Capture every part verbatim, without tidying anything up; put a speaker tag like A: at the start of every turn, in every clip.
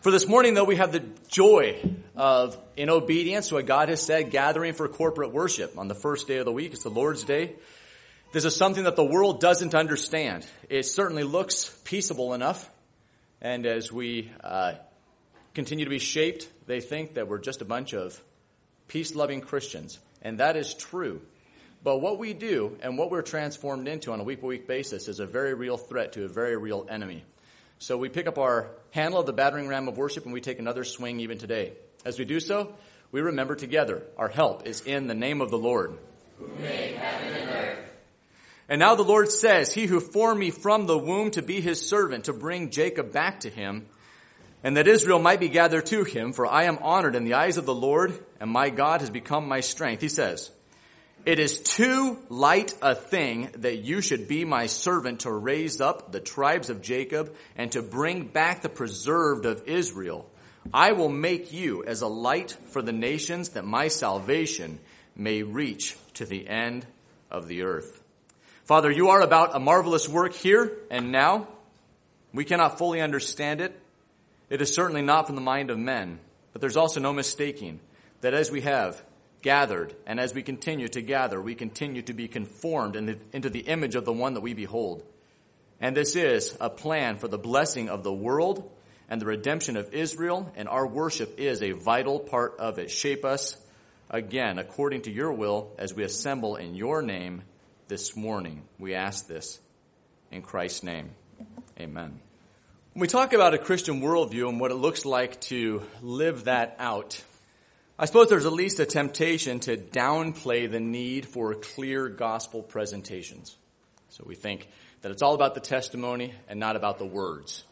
A: For this morning, though, we have the joy of, in obedience to what God has said, gathering for corporate worship on the first day of the week. It's the Lord's Day. This is something that the world doesn't understand. It certainly looks peaceable enough. And as we uh, continue to be shaped, they think that we're just a bunch of peace-loving Christians. And that is true. But what we do and what we're transformed into on a week-by-week basis is a very real threat to a very real enemy. So we pick up our handle of the battering ram of worship and we take another swing even today. As we do so, we remember together our help is in the name of the Lord,
B: who made heaven and earth.
A: And now the Lord says, he who formed me from the womb to be his servant, to bring Jacob back to him, and that Israel might be gathered to him, for I am honored in the eyes of the Lord, and my God has become my strength. He says, it is too light a thing that you should be my servant to raise up the tribes of Jacob and to bring back the preserved of Israel. I will make you as a light for the nations, that my salvation may reach to the end of the earth. Father, you are about a marvelous work here and now. We cannot fully understand it. It is certainly not from the mind of men, but there's also no mistaking that as we have gathered, and as we continue to gather, we continue to be conformed in the, into the image of the one that we behold. And this is a plan for the blessing of the world and the redemption of Israel, and our worship is a vital part of it. Shape us again according to your will as we assemble in your name this morning. We ask this in Christ's name. Amen. When we talk about a Christian worldview and what it looks like to live that out, I suppose there's at least a temptation to downplay the need for clear gospel presentations. So we think that it's all about the testimony and not about the words.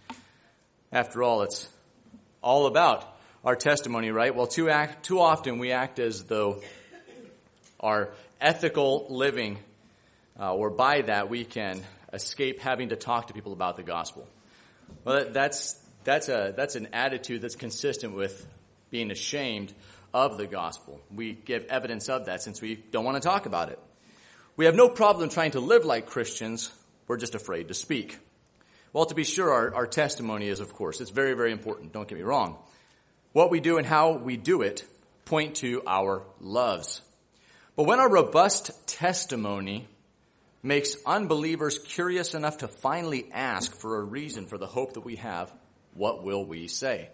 A: After all, it's all about our testimony, right? Well, too, act, too often we act as though our ethical living, uh, or by that we can escape having to talk to people about the gospel. Well, that's that's a that's an attitude that's consistent with being ashamed of the gospel. We give evidence of that since we don't want to talk about it. We have no problem trying to live like Christians. We're just afraid to speak. Well, to be sure, our, our testimony is, of course, it's very, very important. Don't get me wrong. What we do and how we do it point to our loves. But when our robust testimony makes unbelievers curious enough to finally ask for a reason for the hope that we have, what will we say?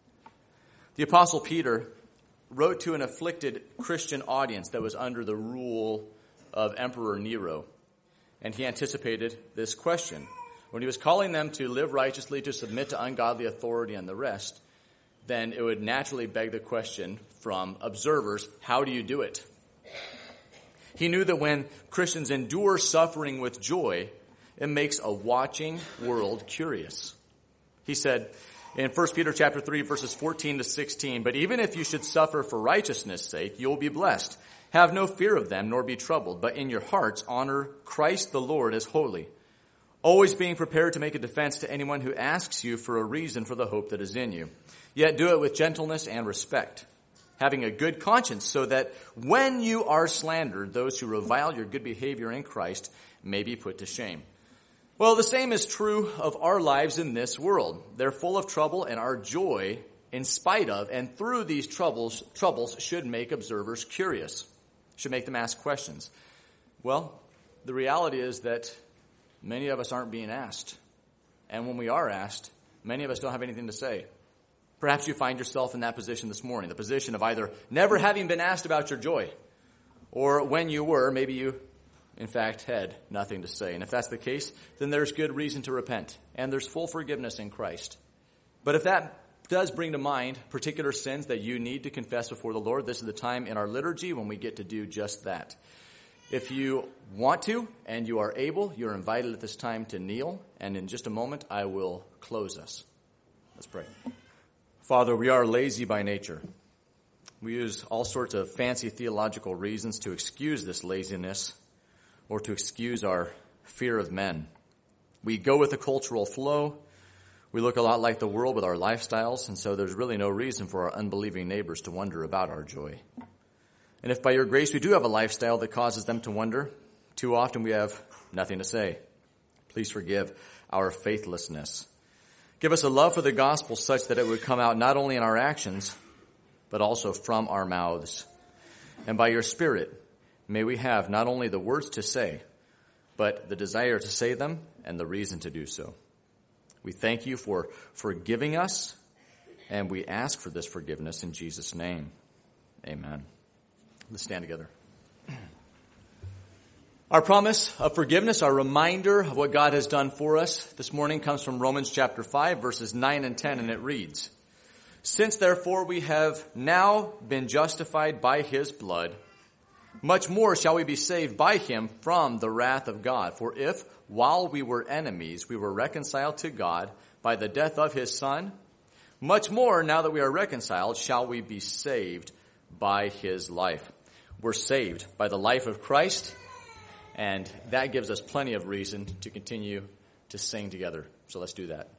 A: The Apostle Peter wrote to an afflicted Christian audience that was under the rule of Emperor Nero, and he anticipated this question. When he was calling them to live righteously, to submit to ungodly authority and the rest, then it would naturally beg the question from observers, how do you do it? He knew that when Christians endure suffering with joy, it makes a watching world curious. He said in First Peter chapter three, verses fourteen to sixteen, but even if you should suffer for righteousness' sake, you will be blessed. Have no fear of them, nor be troubled, but in your hearts honor Christ the Lord as holy, always being prepared to make a defense to anyone who asks you for a reason for the hope that is in you. Yet do it with gentleness and respect, having a good conscience, so that when you are slandered, those who revile your good behavior in Christ may be put to shame. Well, the same is true of our lives in this world. They're full of trouble, and our joy, in spite of and through these troubles, troubles should make observers curious, should make them ask questions. Well, the reality is that many of us aren't being asked. And when we are asked, many of us don't have anything to say. Perhaps you find yourself in that position this morning, the position of either never having been asked about your joy, or when you were, maybe you in fact, had nothing to say. And if that's the case, then there's good reason to repent. And there's full forgiveness in Christ. But if that does bring to mind particular sins that you need to confess before the Lord, this is the time in our liturgy when we get to do just that. If you want to and you are able, you're invited at this time to kneel. And in just a moment, I will close us. Let's pray. Father, we are lazy by nature. We use all sorts of fancy theological reasons to excuse this laziness, or to excuse our fear of men. We go with the cultural flow. We look a lot like the world with our lifestyles, and so there's really no reason for our unbelieving neighbors to wonder about our joy. And if by your grace we do have a lifestyle that causes them to wonder, too often we have nothing to say. Please forgive our faithlessness. Give us a love for the gospel such that it would come out not only in our actions, but also from our mouths. And by your Spirit, may we have not only the words to say, but the desire to say them and the reason to do so. We thank you for forgiving us, and we ask for this forgiveness in Jesus' name. Amen. Let's stand together. Our promise of forgiveness, our reminder of what God has done for us this morning comes from Romans chapter five, verses nine and ten, and it reads, "Since therefore we have now been justified by his blood, much more shall we be saved by him from the wrath of God. For if, while we were enemies, we were reconciled to God by the death of his Son, much more, now that we are reconciled, shall we be saved by his life." We're saved by the life of Christ, and that gives us plenty of reason to continue to sing together. So let's do that.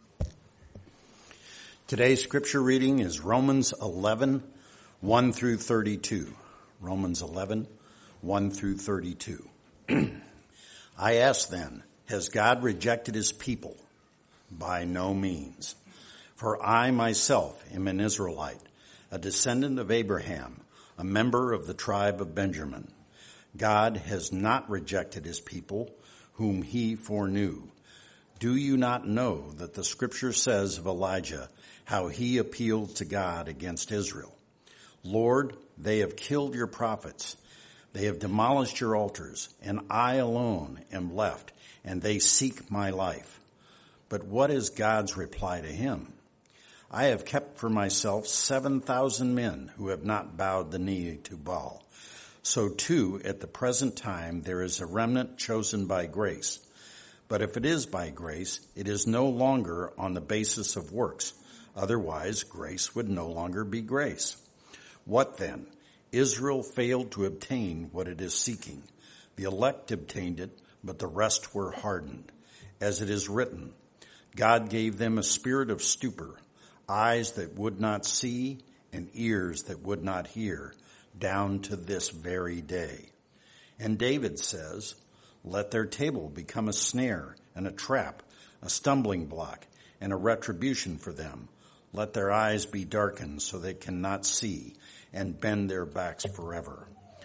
C: Today's scripture reading is Romans eleven, one through thirty-two. Romans eleven, one through thirty-two. I ask then, has God rejected his people? By no means. For I myself am an Israelite, a descendant of Abraham, a member of the tribe of Benjamin. God has not rejected his people, whom he foreknew. Do you not know that the scripture says of Elijah how he appealed to God against Israel? Lord, they have killed your prophets. They have demolished your altars, and I alone am left, and they seek my life. But what is God's reply to him? I have kept for myself seven thousand men who have not bowed the knee to Baal. So too, at the present time, there is a remnant chosen by grace. But if it is by grace, it is no longer on the basis of works. Otherwise, grace would no longer be grace. What then? Israel failed to obtain what it is seeking. The elect obtained it, but the rest were hardened. As it is written, God gave them a spirit of stupor, eyes that would not see and ears that would not hear, down to this very day. And David says, let their table become a snare and a trap, a stumbling block and a retribution for them. Let their eyes be darkened so they cannot see, and bend their backs forever.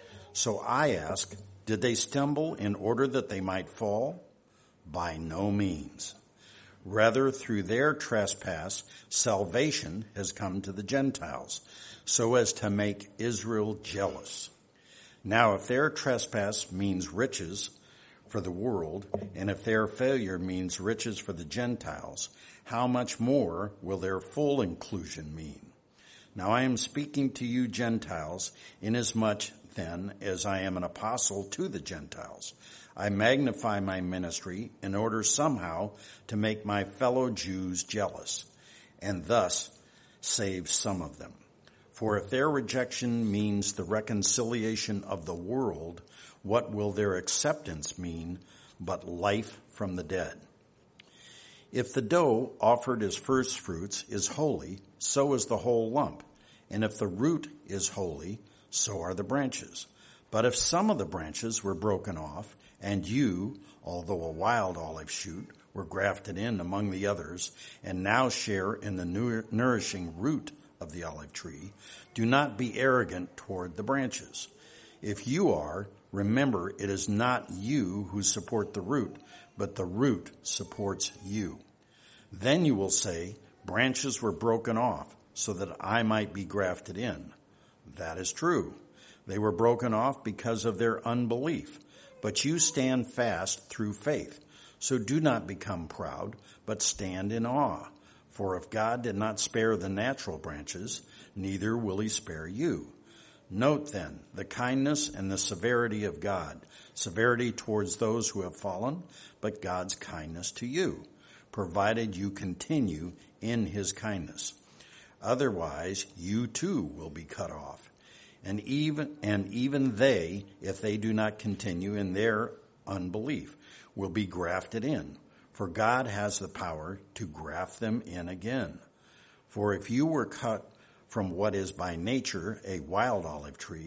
C: So I ask, did they stumble in order that they might fall? By no means. Rather, through their trespass, salvation has come to the Gentiles, so as to make Israel jealous. Now, if their trespass means riches for the world, and if their failure means riches for the Gentiles, how much more will their full inclusion mean? Now I am speaking to you Gentiles, inasmuch then as I am an apostle to the Gentiles. I magnify my ministry in order somehow to make my fellow Jews jealous, and thus save some of them. For if their rejection means the reconciliation of the world, what will their acceptance mean but life from the dead? If the dough offered as first fruits is holy, so is the whole lump. And if the root is holy, so are the branches. But if some of the branches were broken off, and you, although a wild olive shoot, were grafted in among the others, and now share in the nourishing root of the olive tree, do not be arrogant toward the branches. If you are, remember it is not you who support the root, but the root supports you. Then you will say, branches were broken off so that I might be grafted in. That is true. They were broken off because of their unbelief, but you stand fast through faith. So do not become proud, but stand in awe. For if God did not spare the natural branches, neither will he spare you. Note then the kindness and the severity of God, severity towards those who have fallen, but God's kindness to you, provided you continue in his kindness. Otherwise, you too will be cut off. And even, and even they, if they do not continue in their unbelief, will be grafted in. For God has the power to graft them in again. For if you were cut from what is by nature a wild olive tree,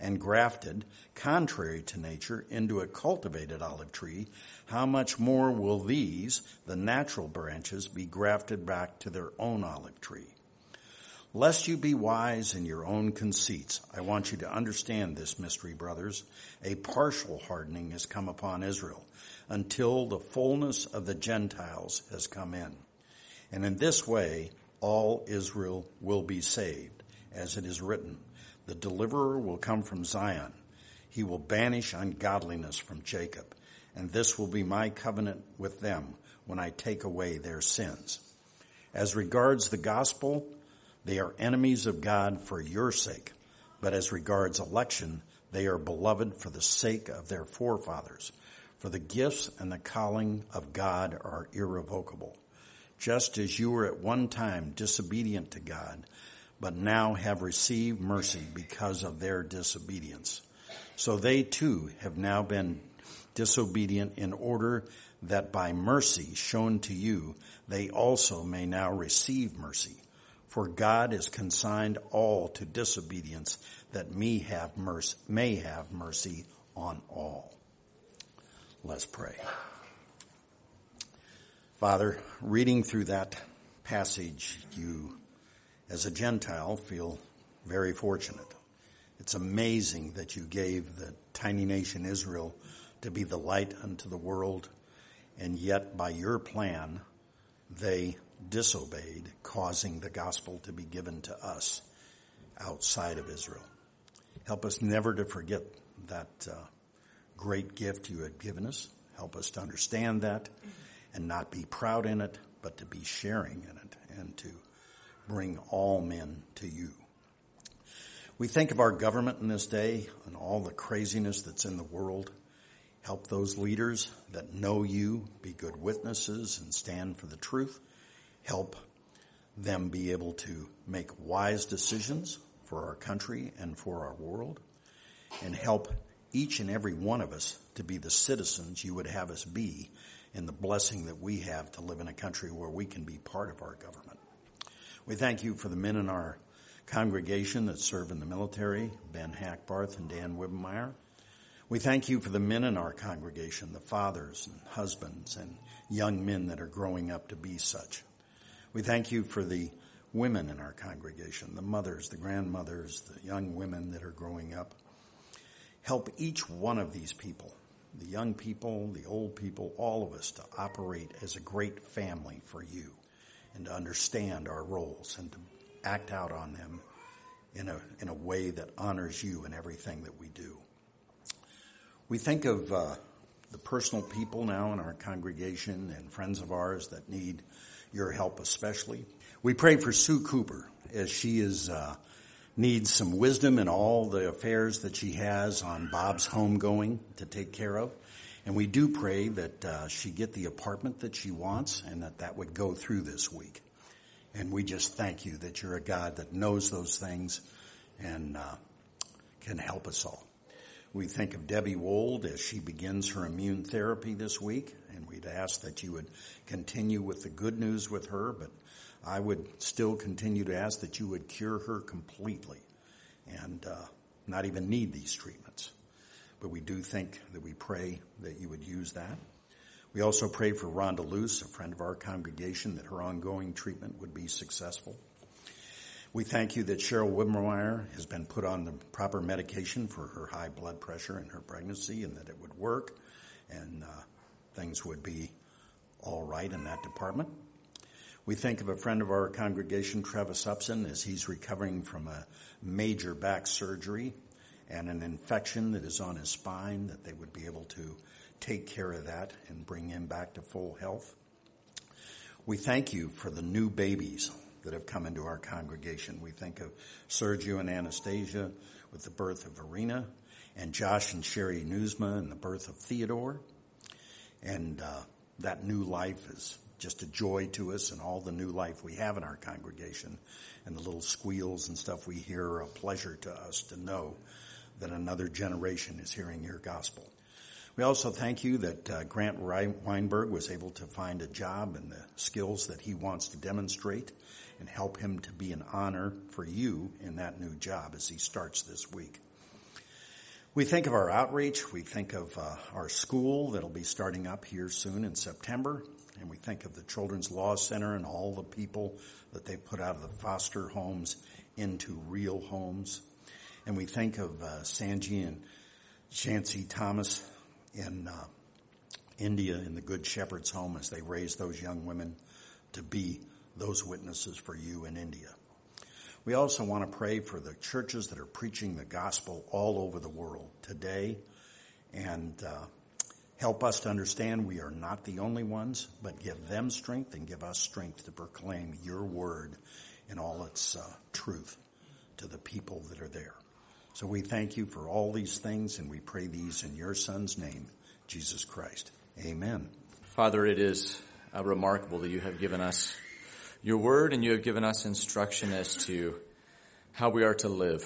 C: and grafted, contrary to nature, into a cultivated olive tree, how much more will these, the natural branches, be grafted back to their own olive tree? Lest you be wise in your own conceits, I want you to understand this mystery, brothers. A partial hardening has come upon Israel until the fullness of the Gentiles has come in. And in this way, all Israel will be saved, as it is written, the deliverer will come from Zion. He will banish ungodliness from Jacob, and this will be my covenant with them when I take away their sins. As regards the gospel, they are enemies of God for your sake, but as regards election, they are beloved for the sake of their forefathers. For the gifts and the calling of God are irrevocable. Just as you were at one time disobedient to God, but now have received mercy because of their disobedience. So they too have now been disobedient in order that by mercy shown to you, they also may now receive mercy. For God has consigned all to disobedience that me have mercy, may have mercy on all. Let's pray. Father, reading through that passage, you, as a Gentile, feel very fortunate. It's amazing that you gave the tiny nation Israel to be the light unto the world, and yet by your plan, they disobeyed, causing the gospel to be given to us outside of Israel. Help us never to forget that uh, great gift you had given us. Help us to understand that and not be proud in it, but to be sharing in it and to bring all men to you. We think of our government in this day and all the craziness that's in the world. Help those leaders that know you be good witnesses and stand for the truth. Help them be able to make wise decisions for our country and for our world. And help each and every one of us to be the citizens you would have us be in the blessing that we have to live in a country where we can be part of our government. We thank you for the men in our congregation that serve in the military, Ben Hackbarth and Dan Wibbenmeyer. We thank you for the men in our congregation, the fathers and husbands and young men that are growing up to be such. We thank you for the women in our congregation, the mothers, the grandmothers, the young women that are growing up. Help each one of these people, the young people, the old people, all of us to operate as a great family for you and to understand our roles and to act out on them in a in a way that honors you in everything that we do. We think of uh, the personal people now in our congregation and friends of ours that need your help especially. We pray for Sue Cooper as she is uh, needs some wisdom in all the affairs that she has on Bob's homegoing to take care of. And we do pray that uh, she get the apartment that she wants and that that would go through this week. And we just thank you that you're a God that knows those things and uh, can help us all. We think of Debbie Wold as she begins her immune therapy this week, and we'd ask that you would continue with the good news with her, but I would still continue to ask that you would cure her completely and uh, not even need these treatments. But we do think that we pray that you would use that. We also pray for Rhonda Luce, a friend of our congregation, that her ongoing treatment would be successful. We thank you that Cheryl Wibbenmeyer has been put on the proper medication for her high blood pressure and her pregnancy, and that it would work and uh, things would be all right in that department. We think of a friend of our congregation, Travis Upson, as he's recovering from a major back surgery and an infection that is on his spine, that they would be able to take care of that and bring him back to full health. We thank you for the new babies that have come into our congregation. We think of Sergio and Anastasia with the birth of Arena, and Josh and Sherry Newsma and the birth of Theodore. And uh, that new life is just a joy to us, and all the new life we have in our congregation and the little squeals and stuff we hear are a pleasure to us to know that another generation is hearing your gospel. We also thank you that uh, Grant Weinberg was able to find a job and the skills that he wants to demonstrate, and help him to be an honor for you in that new job as he starts this week. We think of our outreach. We think of uh, our school that'll be starting up here soon in September. And we think of the Children's Law Center and all the people that they put out of the foster homes into real homes. And we think of uh, Sanji and Shansi Thomas in uh, India in the Good Shepherd's Home as they raise those young women to be those witnesses for you in India. We also want to pray for the churches that are preaching the gospel all over the world today, and uh, help us to understand we are not the only ones, but give them strength and give us strength to proclaim your word in all its uh, truth to the people that are there. So we thank you for all these things, and we pray these in your Son's name, Jesus Christ. Amen.
A: Father, it is uh, remarkable that you have given us your word, and you have given us instruction as to how we are to live.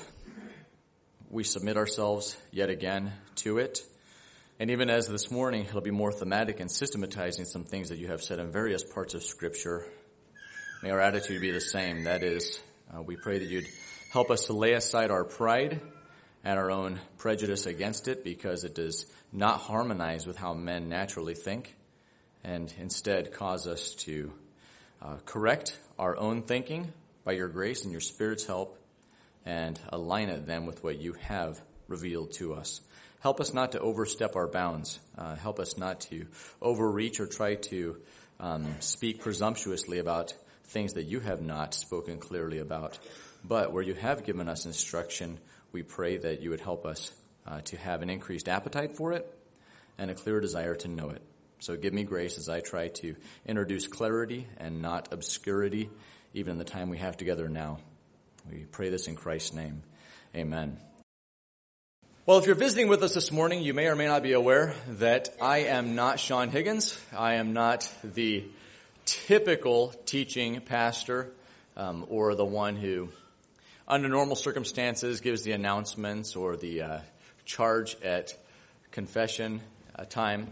A: We submit ourselves yet again to it. And even as this morning, it'll be more thematic and systematizing some things that you have said in various parts of Scripture. May our attitude be the same. That is, uh, we pray that you'd help us to lay aside our pride and our own prejudice against it, because it does not harmonize with how men naturally think, and instead cause us to Uh, correct our own thinking by your grace and your Spirit's help, and align it then with what you have revealed to us. Help us not to overstep our bounds. Uh, help us not to overreach or try to um, speak presumptuously about things that you have not spoken clearly about. But where you have given us instruction, we pray that you would help us uh, to have an increased appetite for it and a clear desire to know it. So give me grace as I try to introduce clarity and not obscurity, even in the time we have together now. We pray this in Christ's name. Amen. Well, if you're visiting with us this morning, you may or may not be aware that I am not Sean Higgins. I am not the typical teaching pastor um, or the one who, under normal circumstances, gives the announcements or the uh, charge at confession uh, time.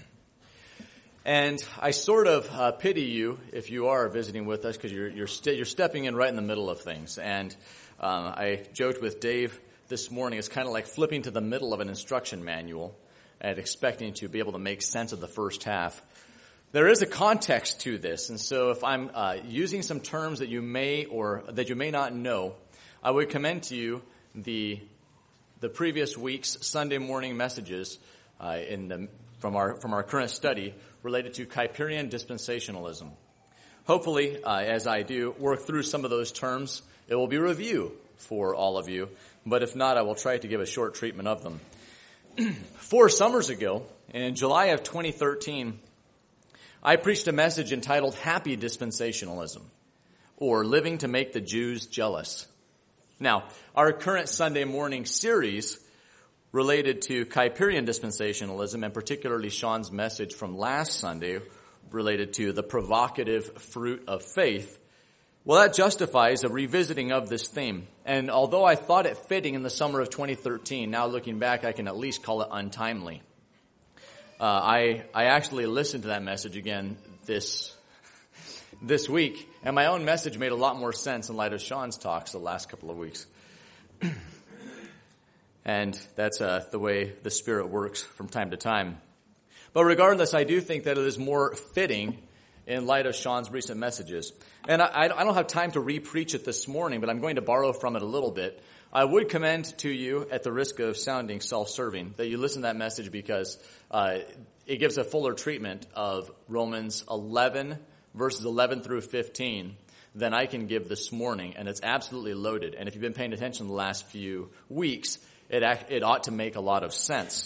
A: And I sort of uh, pity you if you are visiting with us, because you're you're, st- you're stepping in right in the middle of things. And um, I joked with Dave this morning, it's kind of like flipping to the middle of an instruction manual and expecting to be able to make sense of the first half. There is a context to this, and so if I'm uh, using some terms that you may or that you may not know, I would commend to you the the previous week's Sunday morning messages uh, in the from our from our current study related to Kuyperian dispensationalism. Hopefully, uh, as I do work through some of those terms, it will be a review for all of you. But if not, I will try to give a short treatment of them. Four summers ago, in July of twenty thirteen, I preached a message entitled Happy Dispensationalism, or Living to Make the Jews Jealous. Now, our current Sunday morning series related to Kuyperian dispensationalism, and particularly Sean's message from last Sunday related to the provocative fruit of faith, well, that justifies a revisiting of this theme. And although I thought it fitting in the summer of twenty thirteen, now looking back, I can at least call it untimely. Uh, I I actually listened to that message again this this week, and my own message made a lot more sense in light of Sean's talks the last couple of weeks. And that's uh, the way the Spirit works from time to time. But regardless, I do think that it is more fitting in light of Sean's recent messages. And I, I don't have time to re-preach it this morning, but I'm going to borrow from it a little bit. I would commend to you, at the risk of sounding self-serving, that you listen to that message, because uh, it gives a fuller treatment of Romans eleven, verses eleven through fifteen, than I can give this morning. And it's absolutely loaded. And if you've been paying attention the last few weeks, It, it ought to make a lot of sense.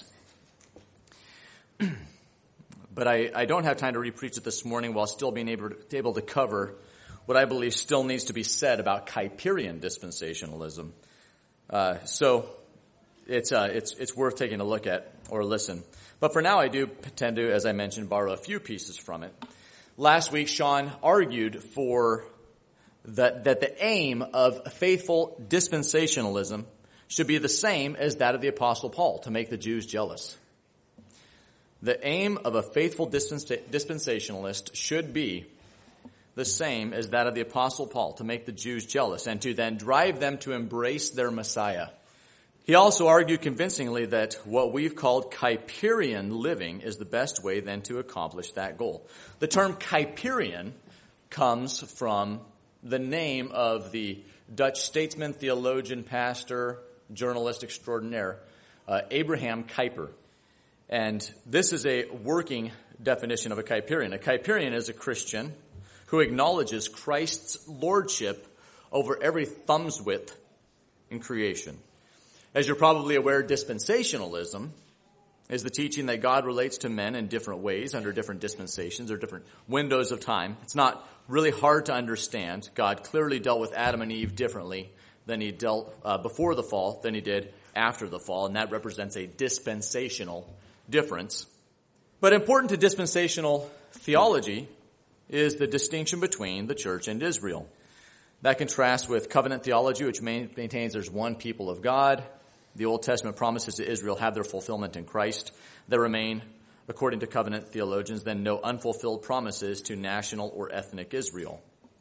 A: But I, I don't have time to re-preach it this morning while still being able to, able to cover what I believe still needs to be said about Kuyperian dispensationalism. Uh, so it's, uh, it's, it's worth taking a look at or listen. But for now, I do tend to, as I mentioned, borrow a few pieces from it. Last week, Sean argued for that, that the aim of faithful dispensationalism should be the same as that of the Apostle Paul, to make the Jews jealous. The aim of a faithful dispensationalist should be the same as that of the Apostle Paul, to make the Jews jealous and to then drive them to embrace their Messiah. He also argued convincingly that what we've called Kuyperian living is the best way then to accomplish that goal. The term Kuyperian comes from the name of the Dutch statesman, theologian, pastor, journalist extraordinaire, uh, Abraham Kuyper. And this is a working definition of a Kuyperian. A Kuyperian is a Christian who acknowledges Christ's lordship over every thumb's width in creation. As you're probably aware, dispensationalism is the teaching that God relates to men in different ways under different dispensations or different windows of time. It's not really hard to understand. God clearly dealt with Adam and Eve differently than he dealt uh, before the fall than he did after the fall, and that represents a dispensational difference. But important to dispensational theology is the distinction between the church and Israel. That contrasts with covenant theology, which maintains there's one people of God. The Old Testament promises to Israel have their fulfillment in Christ. There remain, according to covenant theologians, then no unfulfilled promises to national or ethnic Israel.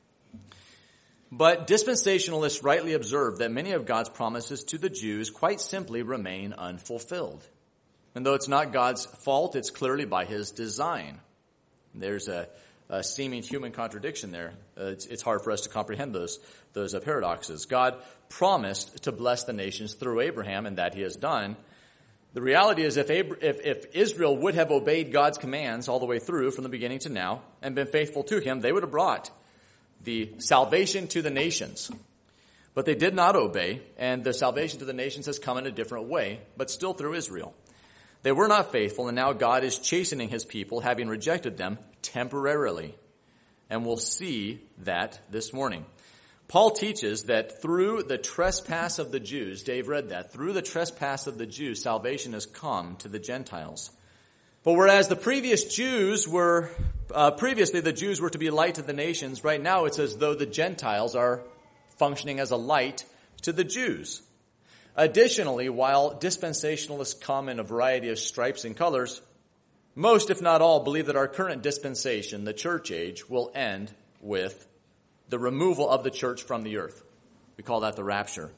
A: But dispensationalists rightly observe that many of God's promises to the Jews quite simply remain unfulfilled. And though it's not God's fault, it's clearly by his design. There's a, a seeming human contradiction there. Uh, it's, it's hard for us to comprehend those, those uh, paradoxes. God promised to bless the nations through Abraham, and that he has done. The reality is if, Ab- if, if Israel would have obeyed God's commands all the way through from the beginning to now and been faithful to him, they would have brought the salvation to the nations. But they did not obey, and the salvation to the nations has come in a different way, but still through Israel. They were not faithful, and now God is chastening his people, having rejected them temporarily. And we'll see that this morning. Paul teaches that through the trespass of the Jews, Dave read that, through the trespass of the Jews, salvation has come to the Gentiles. But whereas the previous Jews were, uh, previously the Jews were to be a light to the nations, right now it's as though the Gentiles are functioning as a light to the Jews. Additionally, while dispensationalists come in a variety of stripes and colors, most, if not all, believe that our current dispensation, the church age, will end with the removal of the church from the earth. We call that the rapture.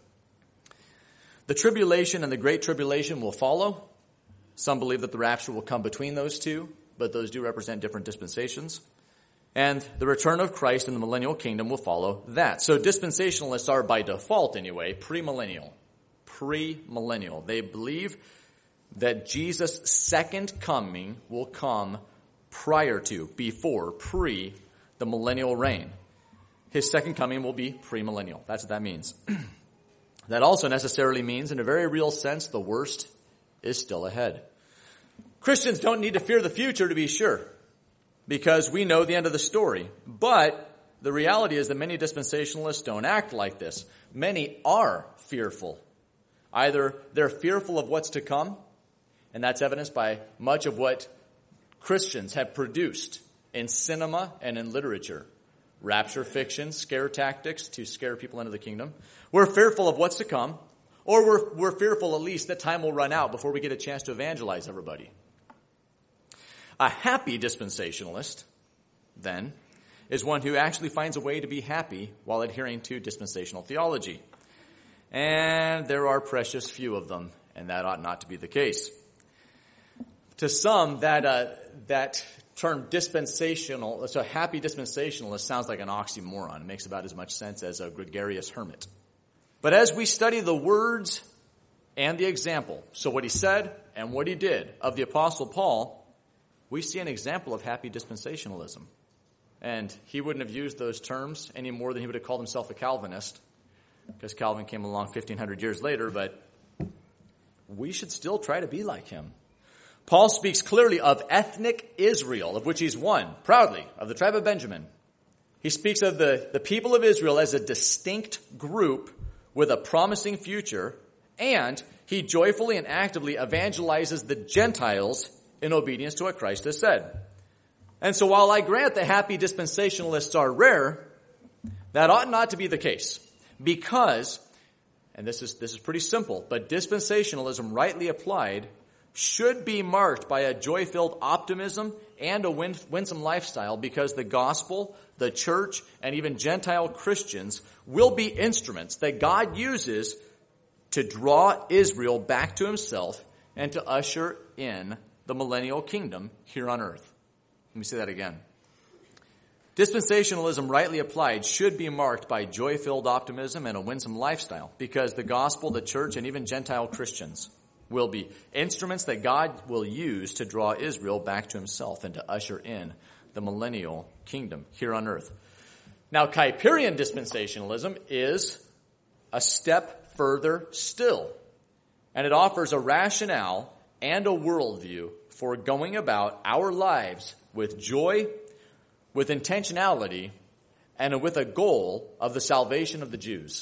A: The tribulation and the great tribulation will follow. Some believe that the rapture will come between those two, but those do represent different dispensations. And the return of Christ in the millennial kingdom will follow that. So dispensationalists are, by default anyway, premillennial. Premillennial. They believe that Jesus' second coming will come prior to, before, pre, the millennial reign. His second coming will be premillennial. That's what that means. That also necessarily means, in a very real sense, the worst is still ahead. Christians don't need to fear the future, to be sure, because we know the end of the story. But the reality is that many dispensationalists don't act like this. Many are fearful. Either they're fearful of what's to come, and that's evidenced by much of what Christians have produced in cinema and in literature. Rapture fiction, scare tactics to scare people into the kingdom. We're fearful of what's to come, or we're, we're fearful at least that time will run out before we get a chance to evangelize everybody. A happy dispensationalist, then, is one who actually finds a way to be happy while adhering to dispensational theology. And there are precious few of them, and that ought not to be the case. To some, that uh, that term dispensational, so happy dispensationalist sounds like an oxymoron. It makes about as much sense as a gregarious hermit. But as we study the words and the example, so what he said and what he did of the Apostle Paul, we see an example of happy dispensationalism. And he wouldn't have used those terms any more than he would have called himself a Calvinist, because Calvin came along fifteen hundred years later, but we should still try to be like him. Paul speaks clearly of ethnic Israel, of which he's one, proudly, of the tribe of Benjamin. He speaks of the, the people of Israel as a distinct group with a promising future, and he joyfully and actively evangelizes the Gentiles in obedience to what Christ has said. And so while I grant that happy dispensationalists are rare, that ought not to be the case. Because, and this is, this is pretty simple, but dispensationalism rightly applied should be marked by a joy-filled optimism and a win- winsome lifestyle, because the gospel, the church, and even Gentile Christians will be instruments that God uses to draw Israel back to himself and to usher in the millennial kingdom here on earth. Let me say that again. Dispensationalism, rightly applied, should be marked by joy-filled optimism and a winsome lifestyle, because the gospel, the church, and even Gentile Christians will be instruments that God will use to draw Israel back to himself and to usher in the millennial kingdom here on earth. Now, Kuyperian dispensationalism is a step further still, and it offers a rationale and a worldview for going about our lives with joy, with intentionality, and with a goal of the salvation of the Jews.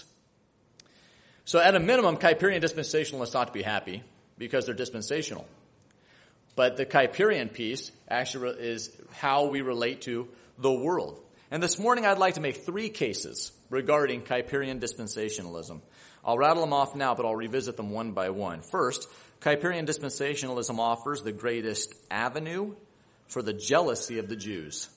A: So at a minimum, Kuyperian dispensationalists ought to be happy because they're dispensational. But the Kuyperian piece actually is how we relate to the world. And this morning I'd like to make three cases regarding Kuyperian dispensationalism. I'll rattle them off now, but I'll revisit them one by one. First, Kuyperian dispensationalism offers the greatest avenue for the jealousy of the Jews.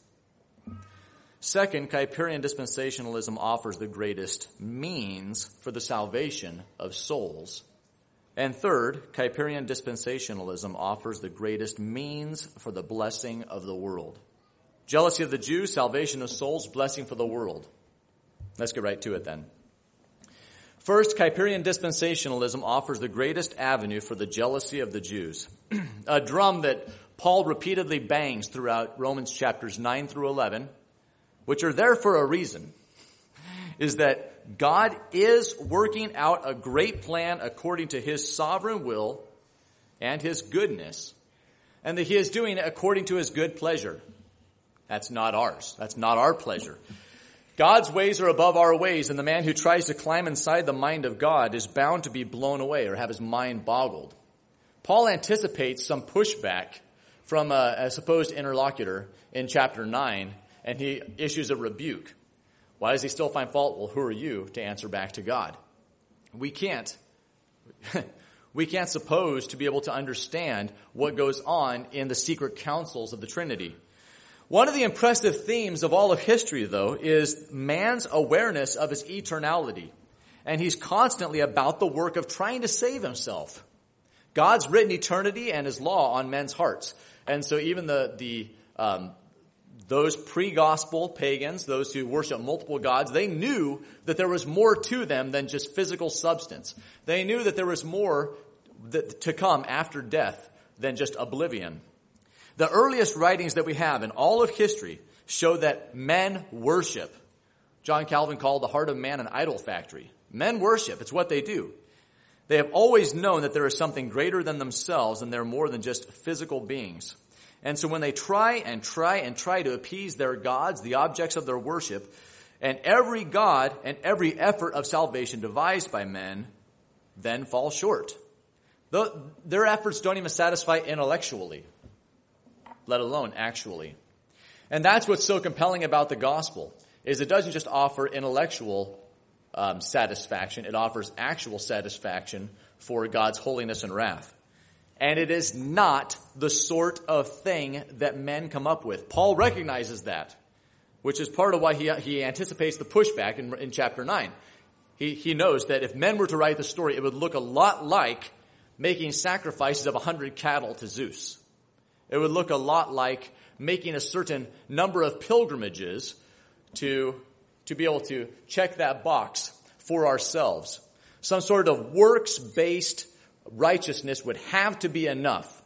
A: Second, Kuyperian dispensationalism offers the greatest means for the salvation of souls. And third, Kuyperian dispensationalism offers the greatest means for the blessing of the world. Jealousy of the Jews, salvation of souls, blessing for the world. Let's get right to it then. First, Kuyperian dispensationalism offers the greatest avenue for the jealousy of the Jews. A drum that Paul repeatedly bangs throughout Romans chapters nine through eleven, which are there for a reason, is that God is working out a great plan according to his sovereign will and his goodness, and that he is doing it according to his good pleasure. That's not ours. That's not our pleasure. God's ways are above our ways, and the man who tries to climb inside the mind of God is bound to be blown away or have his mind boggled. Paul anticipates some pushback from a, a supposed interlocutor in chapter nine, and he issues a rebuke. Why does he still find fault? Well, who are you to answer back to God? We can't. We can't suppose to be able to understand what goes on in the secret councils of the Trinity. One of the impressive themes of all of history, though, is man's awareness of his eternality. And he's constantly about the work of trying to save himself. God's written eternity and his law on men's hearts. And so even the, the, um, those pre-gospel pagans, those who worship multiple gods, they knew that there was more to them than just physical substance. They knew that there was more that, to come after death than just oblivion. The earliest writings that we have in all of history show that men worship. John Calvin called the heart of man an idol factory. Men worship. It's what they do. They have always known that there is something greater than themselves and they're more than just physical beings. And so when they try and try and try to appease their gods, the objects of their worship, and every god and every effort of salvation devised by men then fall short. Their efforts don't even satisfy intellectually, let alone actually. And that's what's so compelling about the gospel, is it doesn't just offer intellectual um, satisfaction, it offers actual satisfaction for God's holiness and wrath. And it is not the sort of thing that men come up with. Paul recognizes that, which is part of why he, he anticipates the pushback in, in chapter nine. He, he knows that if men were to write the story, it would look a lot like making sacrifices of a hundred cattle to Zeus. It would look a lot like making a certain number of pilgrimages to, to be able to check that box for ourselves. Some sort of works-based righteousness would have to be enough.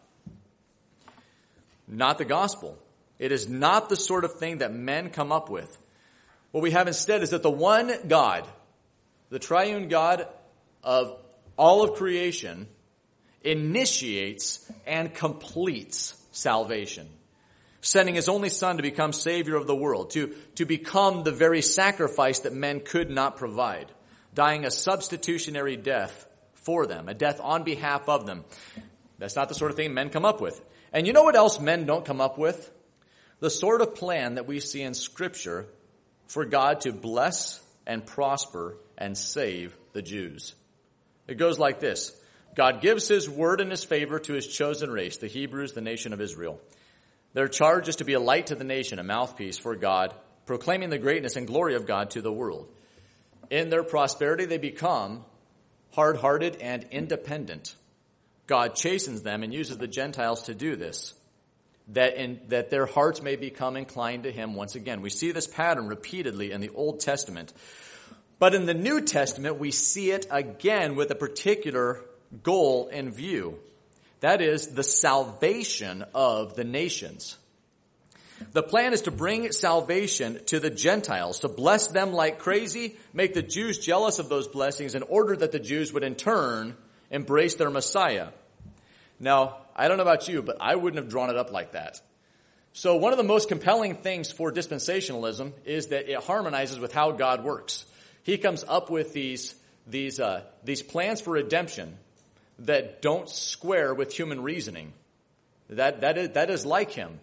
A: Not the gospel. It is not the sort of thing that men come up with. What we have instead is that the one God, the triune God of all of creation, initiates and completes salvation, sending his only son to become Savior of the world, to, to become the very sacrifice that men could not provide, dying a substitutionary death for them, a death on behalf of them. That's not the sort of thing men come up with. And you know what else men don't come up with? The sort of plan that we see in Scripture for God to bless and prosper and save the Jews. It goes like this. God gives his word and his favor to his chosen race, the Hebrews, the nation of Israel. Their charge is to be a light to the nation, a mouthpiece for God, proclaiming the greatness and glory of God to the world. In their prosperity, they become hard-hearted, and independent. God chastens them and uses the Gentiles to do this, that in, that their hearts may become inclined to him once again. We see this pattern repeatedly in the Old Testament. But in the New Testament, we see it again with a particular goal in view. That is the salvation of the nations. The plan is to bring salvation to the Gentiles, to bless them like crazy, make the Jews jealous of those blessings in order that the Jews would in turn embrace their Messiah. Now, I don't know about you, but I wouldn't have drawn it up like that. So one of the most compelling things for dispensationalism is that it harmonizes with how God works. He comes up with these, these, uh, these plans for redemption that don't square with human reasoning. That, that is, that is like him.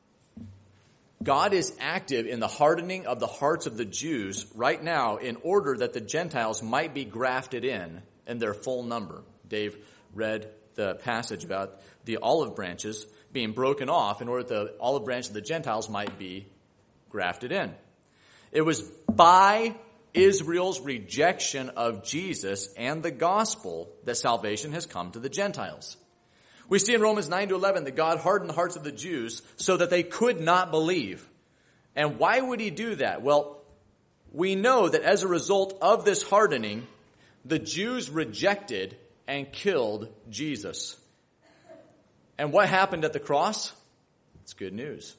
A: God is active in the hardening of the hearts of the Jews right now in order that the Gentiles might be grafted in in their full number. Dave read the passage about the olive branches being broken off in order that the olive branch of the Gentiles might be grafted in. It was by Israel's rejection of Jesus and the gospel that salvation has come to the Gentiles. We see in Romans nine to eleven that God hardened the hearts of the Jews so that they could not believe. And why would he do that? Well, we know that as a result of this hardening, the Jews rejected and killed Jesus. And what happened at the cross? It's good news.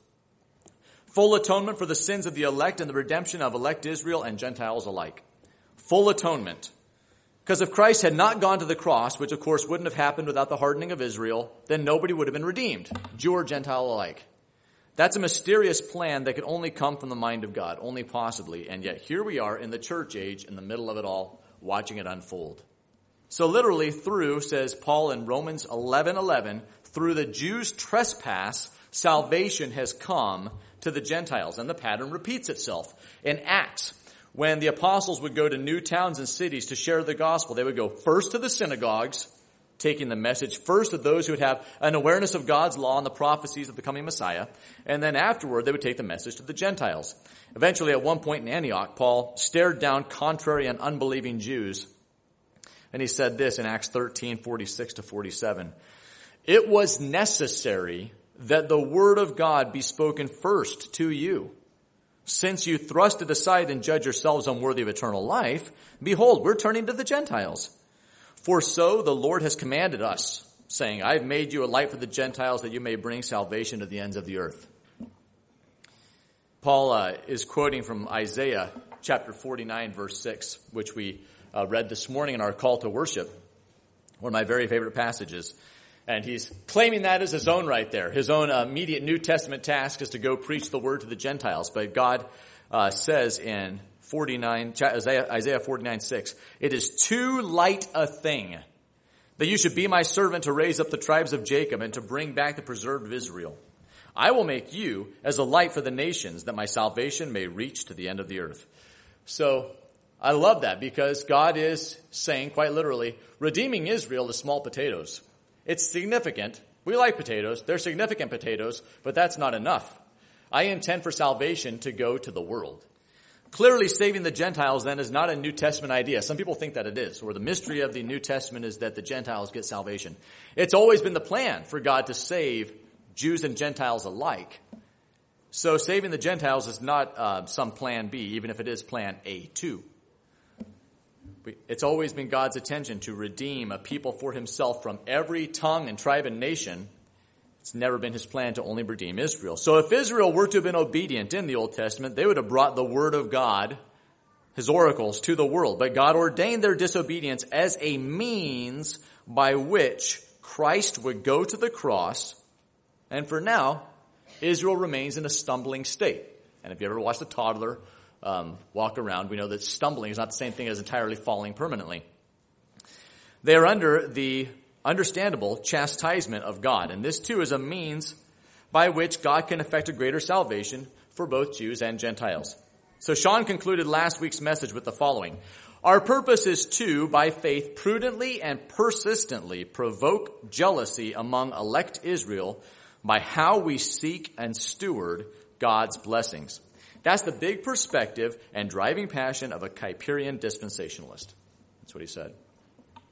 A: Full atonement for the sins of the elect and the redemption of elect Israel and Gentiles alike. Full atonement. Because if Christ had not gone to the cross, which of course wouldn't have happened without the hardening of Israel, then nobody would have been redeemed, Jew or Gentile alike. That's a mysterious plan that could only come from the mind of God, only possibly. And yet here we are in the church age, in the middle of it all, watching it unfold. So literally through, says Paul in Romans eleven eleven, through the Jews' trespass, salvation has come to the Gentiles. And the pattern repeats itself. In Acts, when the apostles would go to new towns and cities to share the gospel, they would go first to the synagogues, taking the message first to those who would have an awareness of God's law and the prophecies of the coming Messiah. And then afterward, they would take the message to the Gentiles. Eventually, at one point in Antioch, Paul stared down contrary and unbelieving Jews. And he said this in Acts thirteen, forty-six to forty-seven. It was necessary that the word of God be spoken first to you. Since you thrust it aside and judge yourselves unworthy of eternal life, behold, we're turning to the Gentiles. For so the Lord has commanded us, saying, I have made you a light for the Gentiles that you may bring salvation to the ends of the earth. Paul uh, is quoting from Isaiah chapter forty-nine, verse six, which we uh, read this morning in our call to worship, one of my very favorite passages. And he's claiming that as his own right there. His own immediate New Testament task is to go preach the word to the Gentiles. But God uh, says in forty-nine, Isaiah, Isaiah forty-nine, six, it is too light a thing that you should be my servant to raise up the tribes of Jacob and to bring back the preserved of Israel. I will make you as a light for the nations that my salvation may reach to the end of the earth. So I love that because God is saying quite literally, redeeming Israel is small potatoes. It's significant. We like potatoes. They're significant potatoes, but that's not enough. I intend for salvation to go to the world. Clearly, saving the Gentiles then is not a New Testament idea. Some people think that it is, or the mystery of the New Testament is that the Gentiles get salvation. It's always been the plan for God to save Jews and Gentiles alike. So saving the Gentiles is not uh, some plan B, even if it is plan A too. It's always been God's intention to redeem a people for himself from every tongue and tribe and nation. It's never been his plan to only redeem Israel. So if Israel were to have been obedient in the Old Testament, they would have brought the word of God, his oracles, to the world. But God ordained their disobedience as a means by which Christ would go to the cross. And for now, Israel remains in a stumbling state. And if you ever watched a toddler Um, walk around, we know that stumbling is not the same thing as entirely falling permanently. They are under the understandable chastisement of God, and this too is a means by which God can effect a greater salvation for both Jews and Gentiles. So Sean concluded last week's message with the following. Our purpose is to, by faith, prudently and persistently provoke jealousy among elect Israel by how we seek and steward God's blessings. That's the big perspective and driving passion of a Kuyperian dispensationalist. That's what he said.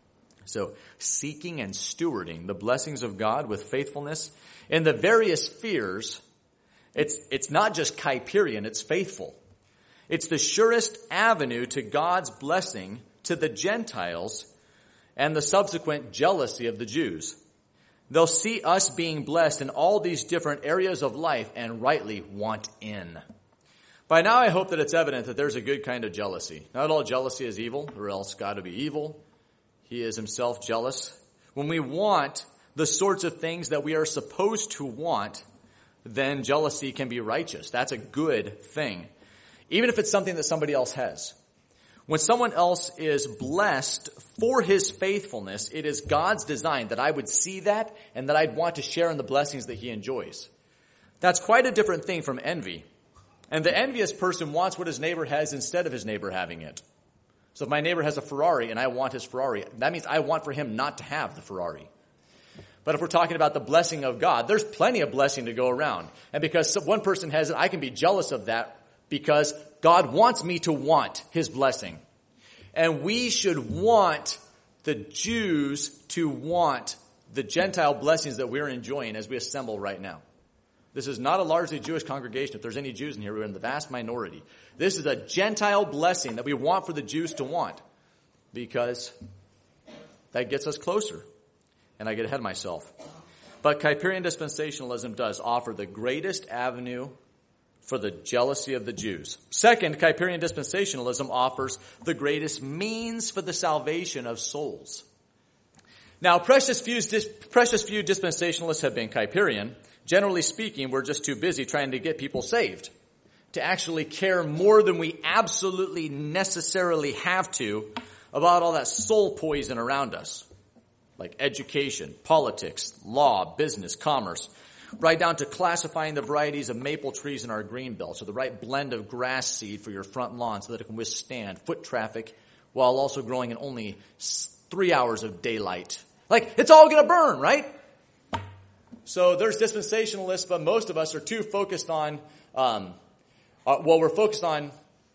A: So seeking and stewarding the blessings of God with faithfulness in the various spheres, it's, it's not just Kuyperian, it's faithful. It's the surest avenue to God's blessing to the Gentiles and the subsequent jealousy of the Jews. They'll see us being blessed in all these different areas of life and rightly want in. By now I hope that it's evident that there's a good kind of jealousy. Not all jealousy is evil, or else God would be evil. He is himself jealous. When we want the sorts of things that we are supposed to want, then jealousy can be righteous. That's a good thing. Even if it's something that somebody else has. When someone else is blessed for his faithfulness, it is God's design that I would see that and that I'd want to share in the blessings that he enjoys. That's quite a different thing from envy. And the envious person wants what his neighbor has instead of his neighbor having it. So if my neighbor has a Ferrari and I want his Ferrari, that means I want for him not to have the Ferrari. But if we're talking about the blessing of God, there's plenty of blessing to go around. And because one person has it, I can be jealous of that because God wants me to want his blessing. And we should want the Jews to want the Gentile blessings that we're enjoying as we assemble right now. This is not a largely Jewish congregation. If there's any Jews in here, we're in the vast minority. This is a Gentile blessing that we want for the Jews to want because that gets us closer. And I get ahead of myself. But Kuyperian dispensationalism does offer the greatest avenue for the jealousy of the Jews. Second, Kuyperian dispensationalism offers the greatest means for the salvation of souls. Now, precious few, precious few dispensationalists have been Kuyperian. Generally speaking, we're just too busy trying to get people saved to actually care more than we absolutely necessarily have to about all that soul poison around us, like education, politics, law, business, commerce, right down to classifying the varieties of maple trees in our green belts or the right blend of grass seed for your front lawn so that it can withstand foot traffic while also growing in only three hours of daylight. Like, it's all going to burn, right? So there's dispensationalists, but most of us are too focused on, um, uh, well, we're focused on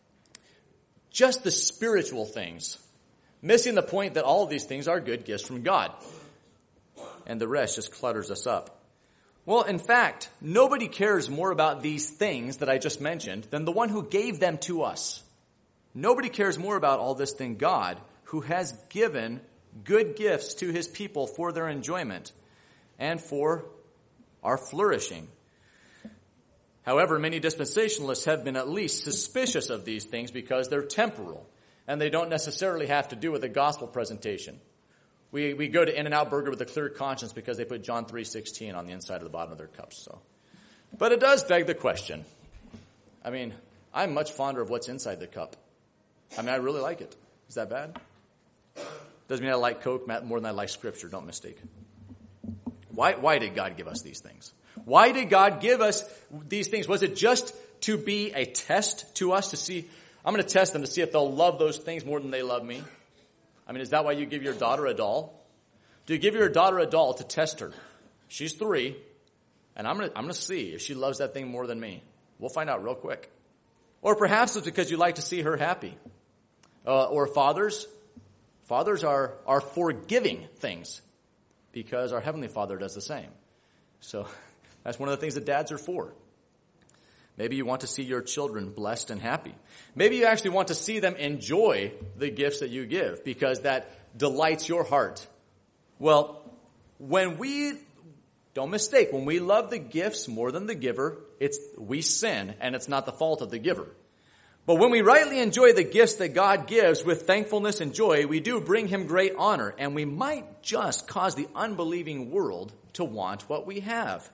A: just the spiritual things, missing the point that all of these things are good gifts from God. And the rest just clutters us up. Well, in fact, nobody cares more about these things that I just mentioned than the one who gave them to us. Nobody cares more about all this than God, who has given good gifts to his people for their enjoyment and for our flourishing. However, many dispensationalists have been at least suspicious of these things because they're temporal and they don't necessarily have to do with a gospel presentation. We we go to In-N-Out Burger with a clear conscience because they put John three sixteen on the inside of the bottom of their cups. So, but it does beg the question. I mean, I'm much fonder of what's inside the cup. I mean, I really like it. Is that bad? Doesn't mean I like Coke more than I like Scripture. Don't mistake. Why why did God give us these things? Why did God give us these things? Was it just to be a test to us to see? I'm going to test them to see if they'll love those things more than they love me. I mean, is that why you give your daughter a doll? Do you give your daughter a doll to test her? She's three, and I'm going to I'm going to see if she loves that thing more than me. We'll find out real quick. Or perhaps it's because you like to see her happy. Uh, or fathers. Fathers are, are forgiving things because our Heavenly Father does the same. So that's one of the things that dads are for. Maybe you want to see your children blessed and happy. Maybe you actually want to see them enjoy the gifts that you give because that delights your heart. Well, when we, don't mistake, when we love the gifts more than the giver, it's we sin and it's not the fault of the giver. But when we rightly enjoy the gifts that God gives with thankfulness and joy, we do bring him great honor, and we might just cause the unbelieving world to want what we have.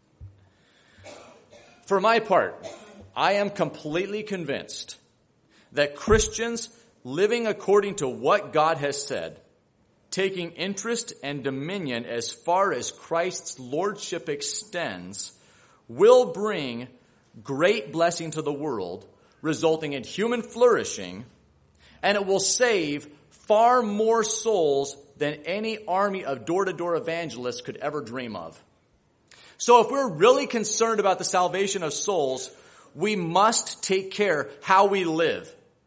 A: For my part, I am completely convinced that Christians living according to what God has said, taking interest and dominion as far as Christ's lordship extends, will bring great blessing to the world, resulting in human flourishing, and it will save far more souls than any army of door-to-door evangelists could ever dream of. So if we're really concerned about the salvation of souls, we must take care how we live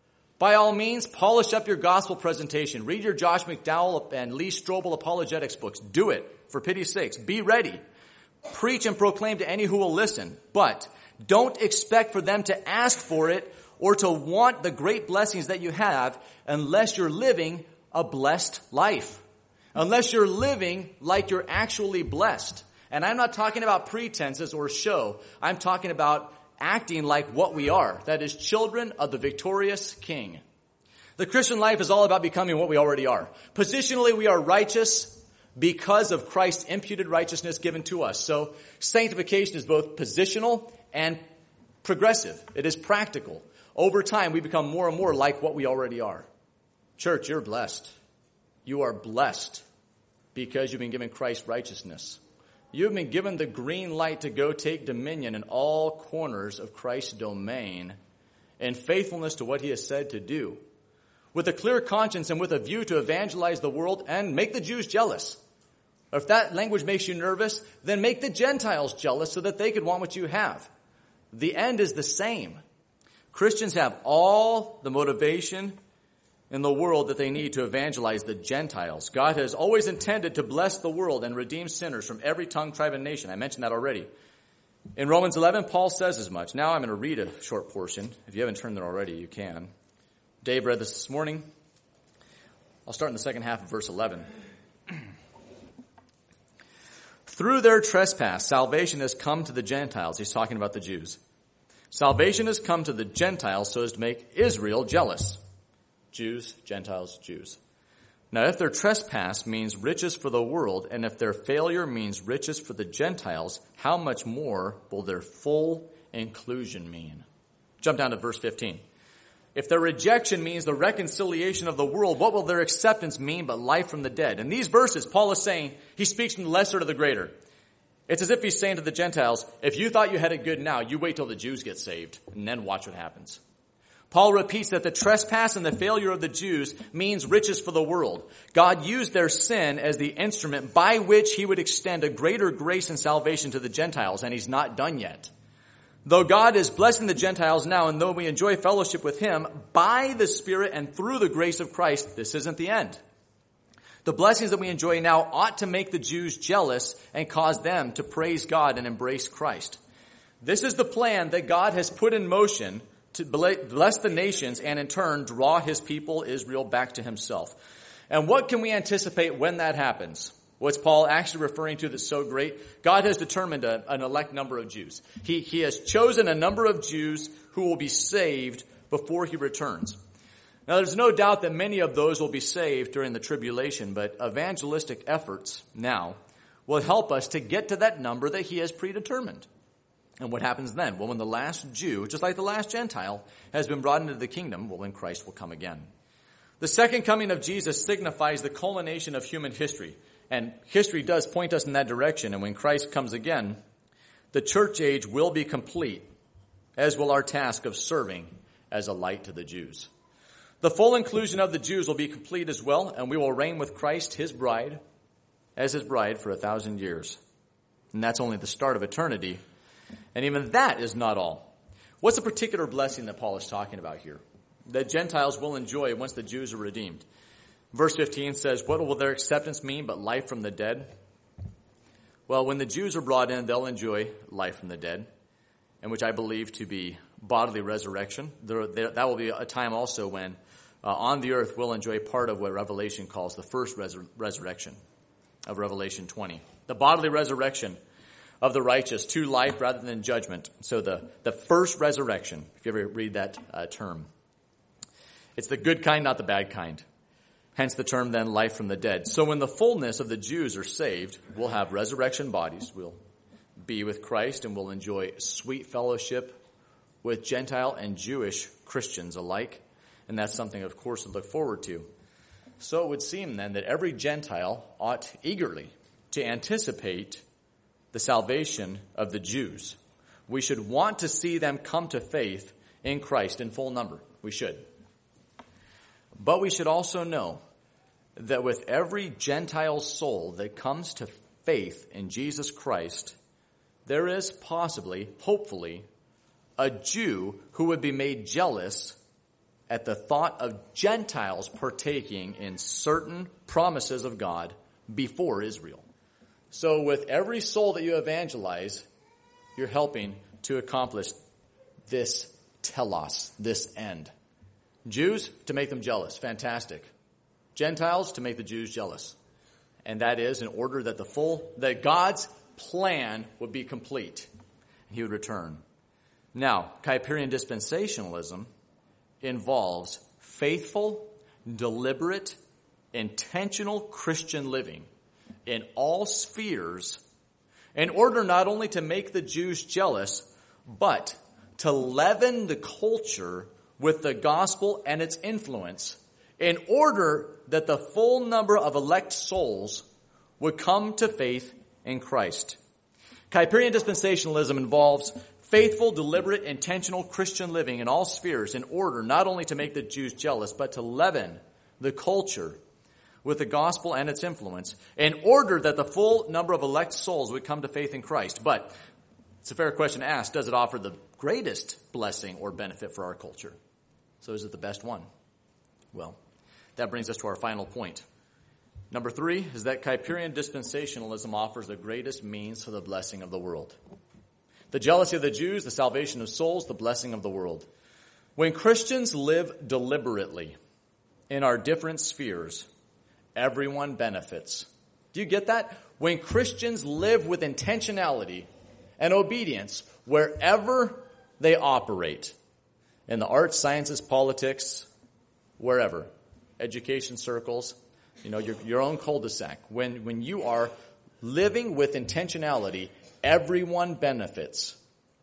A: By all means, polish up your gospel presentation. Read your Josh McDowell and Lee Strobel apologetics books. Do it, for pity's sakes. Be ready. Preach and proclaim to any who will listen. But don't expect for them to ask for it or to want the great blessings that you have unless you're living a blessed life. Unless you're living like you're actually blessed. And I'm not talking about pretenses or show. I'm talking about acting like what we are. That is, children of the victorious King. The Christian life is all about becoming what we already are. Positionally, we are righteous because of Christ's imputed righteousness given to us. So sanctification is both positional and progressive. It is practical. Over time, we become more and more like what we already are. Church, you're blessed. You are blessed because you've been given Christ's righteousness. You've been given the green light to go take dominion in all corners of Christ's domain in faithfulness to what he has said to do, with a clear conscience and with a view to evangelize the world and make the Jews jealous. Or if that language makes you nervous, then make the Gentiles jealous so that they could want what you have. The end is the same. Christians have all the motivation in the world that they need to evangelize the Gentiles. God has always intended to bless the world and redeem sinners from every tongue, tribe, and nation. I mentioned that already. In Romans eleven, Paul says as much. Now I'm going to read a short portion. If you haven't turned there already, you can. Dave read this this morning. I'll start in the second half of verse eleven. Through their trespass, salvation has come to the Gentiles. He's talking about the Jews. Salvation has come to the Gentiles so as to make Israel jealous. Jews, Gentiles, Jews. Now, if their trespass means riches for the world, and if their failure means riches for the Gentiles, how much more will their full inclusion mean? Jump down to verse fifteen. If their rejection means the reconciliation of the world, what will their acceptance mean but life from the dead? In these verses, Paul is saying, he speaks from the lesser to the greater. It's as if he's saying to the Gentiles, if you thought you had it good now, you wait till the Jews get saved, and then watch what happens. Paul repeats that the trespass and the failure of the Jews means riches for the world. God used their sin as the instrument by which he would extend a greater grace and salvation to the Gentiles, and he's not done yet. Though God is blessing the Gentiles now, and though we enjoy fellowship with him by the Spirit and through the grace of Christ, this isn't the end. The blessings that we enjoy now ought to make the Jews jealous and cause them to praise God and embrace Christ. This is the plan that God has put in motion to bless the nations and in turn draw his people, Israel, back to himself. And what can we anticipate when that happens? What's Paul actually referring to that's so great? God has determined a, an elect number of Jews. He, he has chosen a number of Jews who will be saved before he returns. Now, there's no doubt that many of those will be saved during the tribulation, but evangelistic efforts now will help us to get to that number that he has predetermined. And what happens then? Well, when the last Jew, just like the last Gentile, has been brought into the kingdom, well, then Christ will come again. The second coming of Jesus signifies the culmination of human history. And history does point us in that direction. And when Christ comes again, the church age will be complete, as will our task of serving as a light to the Jews. The full inclusion of the Jews will be complete as well, and we will reign with Christ, his bride, as his bride for a thousand years. And that's only the start of eternity. And even that is not all. What's the particular blessing that Paul is talking about here? That Gentiles will enjoy once the Jews are redeemed. Verse fifteen says, what will their acceptance mean but life from the dead? Well, when the Jews are brought in, they'll enjoy life from the dead, and which I believe to be bodily resurrection. There, there, that will be a time also when uh, on the earth we'll enjoy part of what Revelation calls the first resur- resurrection of Revelation twenty. The bodily resurrection of the righteous to life rather than judgment. So the, the first resurrection, if you ever read that uh, term. It's the good kind, not the bad kind. Hence the term then, life from the dead. So when the fullness of the Jews are saved, we'll have resurrection bodies. We'll be with Christ and we'll enjoy sweet fellowship with Gentile and Jewish Christians alike. And that's something, of course, to look forward to. So it would seem then that every Gentile ought eagerly to anticipate the salvation of the Jews. We should want to see them come to faith in Christ in full number. We should. But we should also know that with every Gentile soul that comes to faith in Jesus Christ, there is possibly, hopefully, a Jew who would be made jealous at the thought of Gentiles partaking in certain promises of God before Israel. So with every soul that you evangelize, you're helping to accomplish this telos, this end. Jews, to make them jealous. Fantastic. Gentiles, to make the Jews jealous. And that is in order that the full, that God's plan would be complete. He would return. Now, Kuyperian dispensationalism involves faithful, deliberate, intentional Christian living in all spheres in order not only to make the Jews jealous, but to leaven the culture with the gospel and its influence in order that the full number of elect souls would come to faith in Christ. Kuyperian dispensationalism involves faithful, deliberate, intentional Christian living in all spheres in order not only to make the Jews jealous, but to leaven the culture with the gospel and its influence in order that the full number of elect souls would come to faith in Christ. But it's a fair question to ask, does it offer the greatest blessing or benefit for our culture? So is it the best one? Well, that brings us to our final point. Number three is that Kuyperian dispensationalism offers the greatest means for the blessing of the world. The jealousy of the Jews, the salvation of souls, the blessing of the world. When Christians live deliberately in our different spheres, everyone benefits. Do you get that? When Christians live with intentionality and obedience wherever they operate, in the arts, sciences, politics, wherever, education circles, you know, your, your own cul-de-sac. When, when you are living with intentionality, everyone benefits.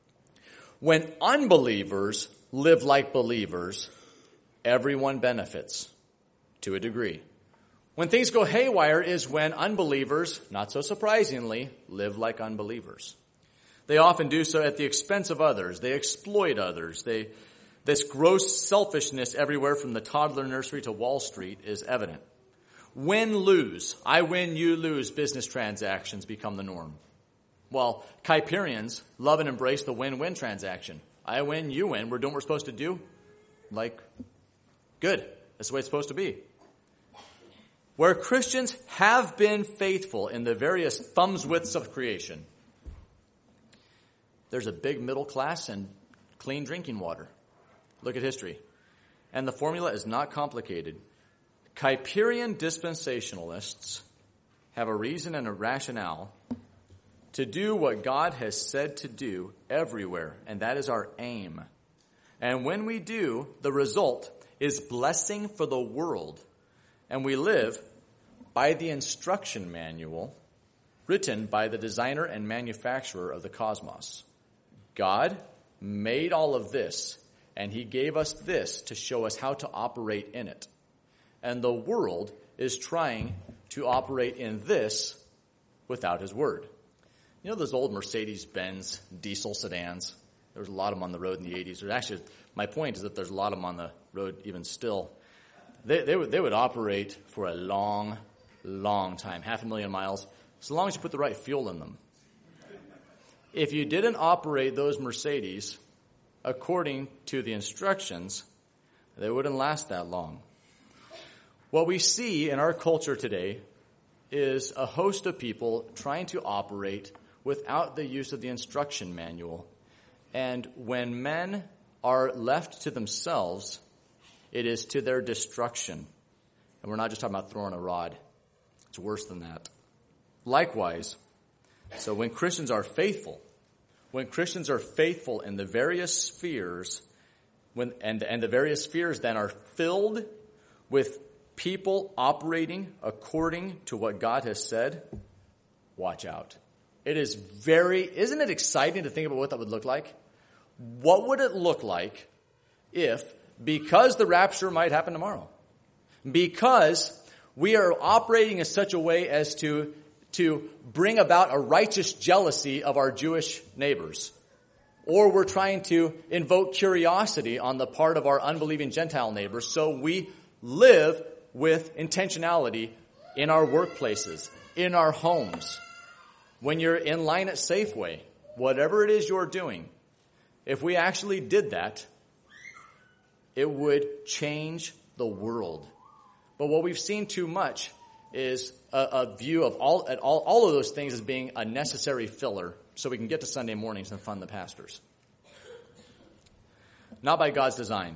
A: When unbelievers live like believers, everyone benefits to a degree. When things go haywire is when unbelievers, not so surprisingly, live like unbelievers. They often do so at the expense of others. They exploit others. They, this gross selfishness everywhere from the toddler nursery to Wall Street is evident. Win-lose, I win, you lose business transactions become the norm. While Kuyperians love and embrace the win-win transaction. I win, you win, we're doing what we're supposed to do. Like, good. That's the way it's supposed to be. Where Christians have been faithful in the various thumbs widths of creation, there's a big middle class and clean drinking water. Look at history. And the formula is not complicated. Kuyperian dispensationalists have a reason and a rationale to do what God has said to do everywhere, and that is our aim. And when we do, the result is blessing for the world. And we live by the instruction manual written by the designer and manufacturer of the cosmos. God made all of this, and he gave us this to show us how to operate in it. And the world is trying to operate in this without his word. You know those old Mercedes-Benz diesel sedans? There was a lot of them on the road in the eighties. Or actually, my point is that there's a lot of them on the road even still. They, they, would, they would operate for a long, long time, half a million miles, so long as you put the right fuel in them. If you didn't operate those Mercedes according to the instructions, they wouldn't last that long. What we see in our culture today is a host of people trying to operate without the use of the instruction manual. And when men are left to themselves, it is to their destruction. And we're not just talking about throwing a rod. It's worse than that. Likewise, so when Christians are faithful, when Christians are faithful in the various spheres, when and, and the various spheres then are filled with people operating according to what God has said, watch out. It is very, isn't it exciting to think about what that would look like? What would it look like if, because the rapture might happen tomorrow, because we are operating in such a way as to, to bring about a righteous jealousy of our Jewish neighbors, or we're trying to invoke curiosity on the part of our unbelieving Gentile neighbors, so we live with intentionality in our workplaces, in our homes, when you're in line at Safeway, whatever it is you're doing. If we actually did that, It would change the world. But what we've seen too much is a, a view of all, at all, all of those things as being a necessary filler so we can get to Sunday mornings and fund the pastors. Not by God's design.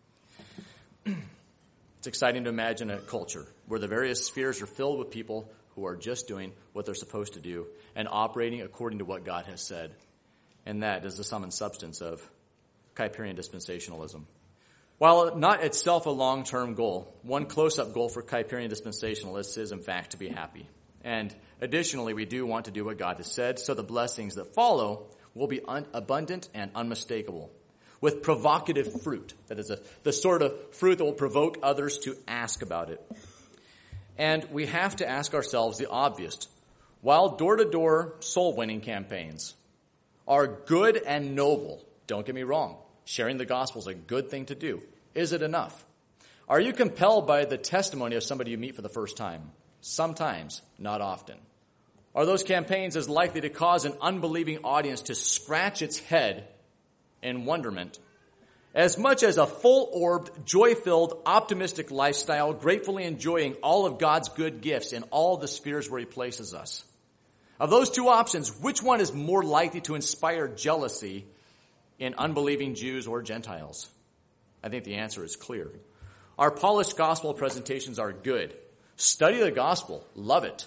A: It's exciting to imagine a culture where the various spheres are filled with people who are just doing what they're supposed to do and operating according to what God has said. And that is the sum and substance of Kuyperian dispensationalism. While not itself a long-term goal, one close-up goal for Kuyperian dispensationalists is, in fact, to be happy. And additionally, we do want to do what God has said, so the blessings that follow will be un- abundant and unmistakable, with provocative fruit. That is a, the sort of fruit that will provoke others to ask about it. And we have to ask ourselves the obvious. While door-to-door soul-winning campaigns are good and noble, don't get me wrong, sharing the gospel is a good thing to do. Is it enough? Are you compelled by the testimony of somebody you meet for the first time? Sometimes, not often. Are those campaigns as likely to cause an unbelieving audience to scratch its head in wonderment as much as a full-orbed, joy-filled, optimistic lifestyle, gratefully enjoying all of God's good gifts in all the spheres where he places us? Of those two options, which one is more likely to inspire jealousy in unbelieving Jews or Gentiles? I think the answer is clear. Our polished gospel presentations are good. Study the gospel. Love it.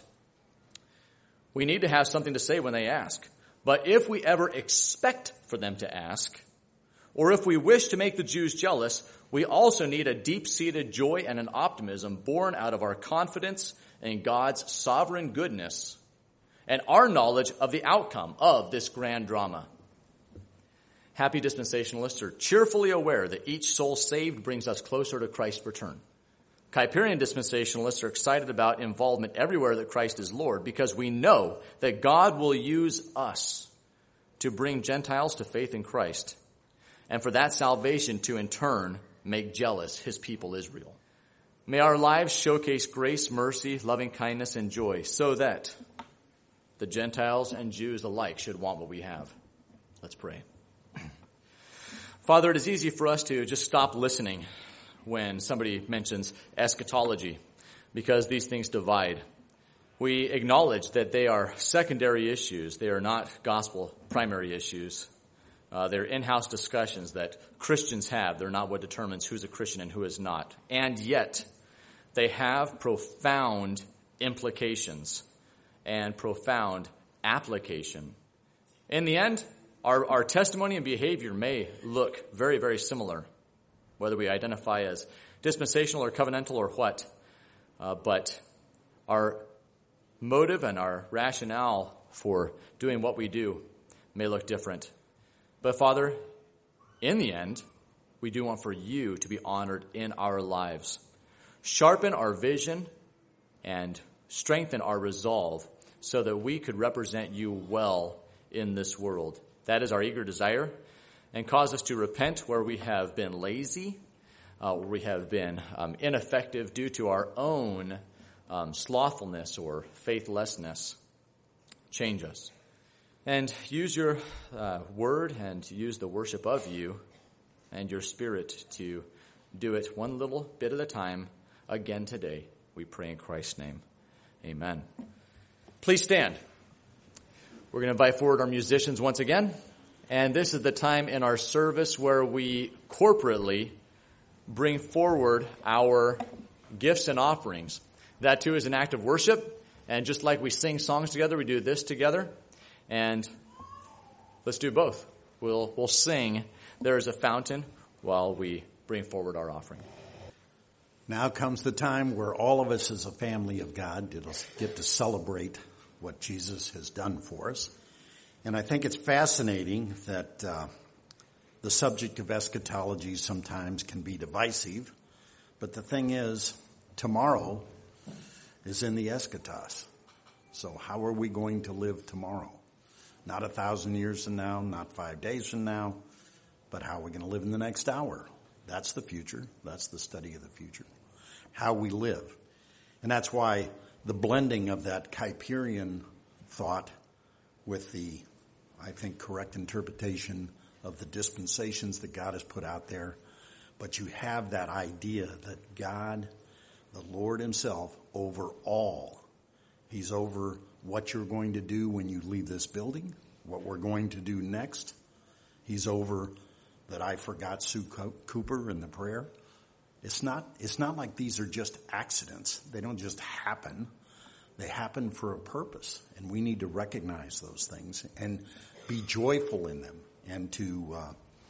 A: We need to have something to say when they ask. But if we ever expect for them to ask, or if we wish to make the Jews jealous, we also need a deep-seated joy and an optimism born out of our confidence in God's sovereign goodness and our knowledge of the outcome of this grand drama. Happy dispensationalists are cheerfully aware that each soul saved brings us closer to Christ's return. Kuyperian dispensationalists are excited about involvement everywhere that Christ is Lord because we know that God will use us to bring Gentiles to faith in Christ and for that salvation to in turn make jealous his people Israel. May our lives showcase grace, mercy, loving kindness, and joy so that the Gentiles and Jews alike should want what we have. Let's pray. Father, it is easy for us to just stop listening when somebody mentions eschatology because these things divide. We acknowledge that they are secondary issues. They are not gospel primary issues. Uh, they're in-house discussions that Christians have. They're not what determines who's a Christian and who is not. And yet, they have profound implications and profound application. In the end, Our, our testimony and behavior may look very, very similar, whether we identify as dispensational or covenantal or what. Uh, but our motive and our rationale for doing what we do may look different. But Father, in the end, we do want for you to be honored in our lives. Sharpen our vision and strengthen our resolve so that we could represent you well in this world. That is our eager desire, and cause us to repent where we have been lazy, uh, where we have been um, ineffective due to our own um, slothfulness or faithlessness. Change us. And use your uh, word and use the worship of you and your spirit to do it one little bit at a time again today. We pray in Christ's name. Amen. Please stand. We're going to invite forward our musicians once again. And this is the time in our service where we corporately bring forward our gifts and offerings. That too is an act of worship. And just like we sing songs together, we do this together. And let's do both. We'll, we'll sing There is a Fountain while we bring forward our offering.
C: Now comes the time where all of us as a family of God get to celebrate what Jesus has done for us. And I think it's fascinating that uh, the subject of eschatology sometimes can be divisive. But the thing is, tomorrow is in the eschatos. So how are we going to live tomorrow? Not a thousand years from now, not five days from now, but how are we going to live in the next hour? That's the future. That's the study of the future. How we live. And that's why the blending of that Kuyperian thought with the, I think, correct interpretation of the dispensations that God has put out there but you have that idea that God, the Lord himself, over all. He's over what you're going to do when you leave this building, what we're going to do next. He's over that I forgot Sue Cooper in the prayer. It's not, it's not like these are just accidents. They don't just happen. They happen for a purpose, and we need to recognize those things and be joyful in them and to uh,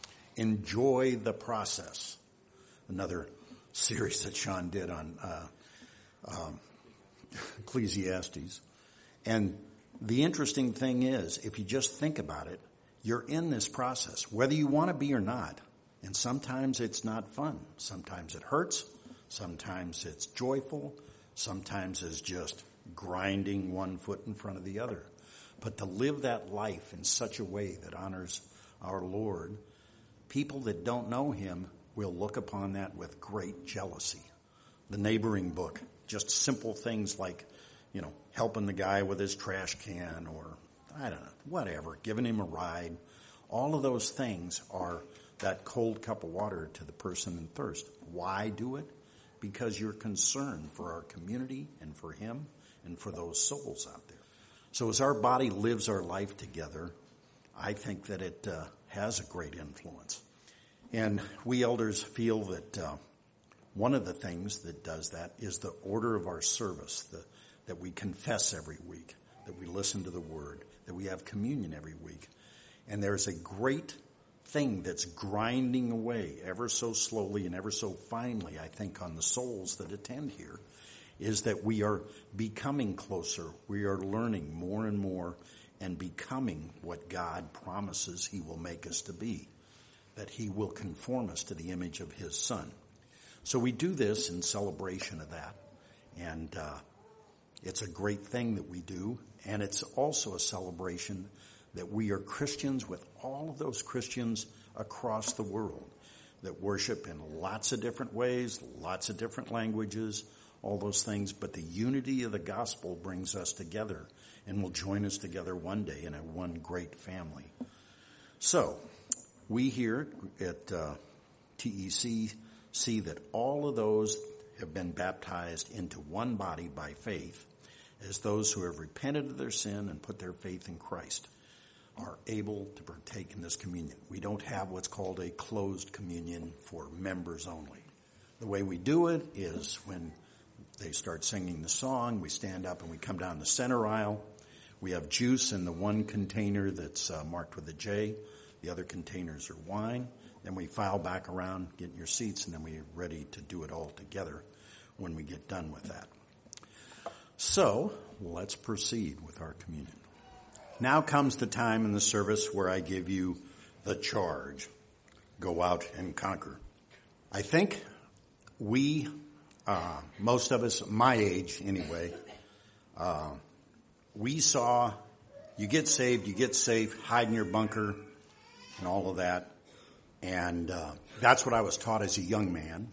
C: enjoy the process. Another series that Sean did on uh, um, Ecclesiastes. And the interesting thing is, if you just think about it, you're in this process, whether you want to be or not. And sometimes it's not fun. Sometimes it hurts. Sometimes it's joyful. Sometimes it's just grinding one foot in front of the other. But to live that life in such a way that honors our Lord, people that don't know him will look upon that with great jealousy. The neighboring book, just simple things like, you know, helping the guy with his trash can or, I don't know, whatever, giving him a ride. All of those things are that cold cup of water to the person in thirst. Why do it? Because you're concerned for our community and for him and for those souls out there. So as our body lives our life together, I think that it uh, has a great influence. And we elders feel that uh, one of the things that does that is the order of our service, the, that we confess every week, that we listen to the word, that we have communion every week. And there's a great thing that's grinding away ever so slowly and ever so finely, I think, on the souls that attend here, is that we are becoming closer. We are learning more and more and becoming what God promises he will make us to be, that he will conform us to the image of his Son. So we do this in celebration of that, and uh, it's a great thing that we do, and it's also a celebration that we are Christians with all of those Christians across the world that worship in lots of different ways, lots of different languages, all those things, but the unity of the gospel brings us together and will join us together one day in a one great family. So, we here at uh, T E C see that all of those have been baptized into one body by faith as those who have repented of their sin and put their faith in Christ are able to partake in this communion. We don't have what's called a closed communion for members only. The way we do it is when they start singing the song, we stand up and we come down the center aisle. We have juice in the one container that's uh, marked with a J. The other containers are wine. Then we file back around, get in your seats, and then we're ready to do it all together when we get done with that. So, let's proceed with our communion. Now comes the time in the service where I give you the charge. Go out and conquer. I think we, uh, most of us, my age anyway, uh, we saw you get saved, you get safe, hide in your bunker, and all of that. And uh, that's what I was taught as a young man.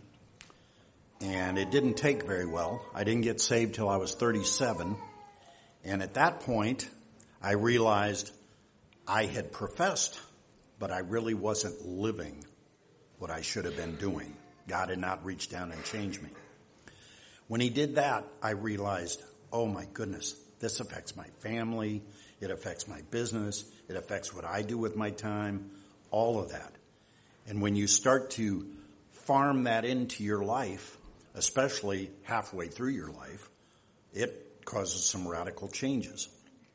C: And it didn't take very well. I didn't get saved till I was thirty-seven. And at that point, I realized I had professed, but I really wasn't living what I should have been doing. God had not reached down and changed me. When he did that, I realized, oh my goodness, this affects my family, it affects my business, it affects what I do with my time, all of that. And when you start to farm that into your life, especially halfway through your life, it causes some radical changes.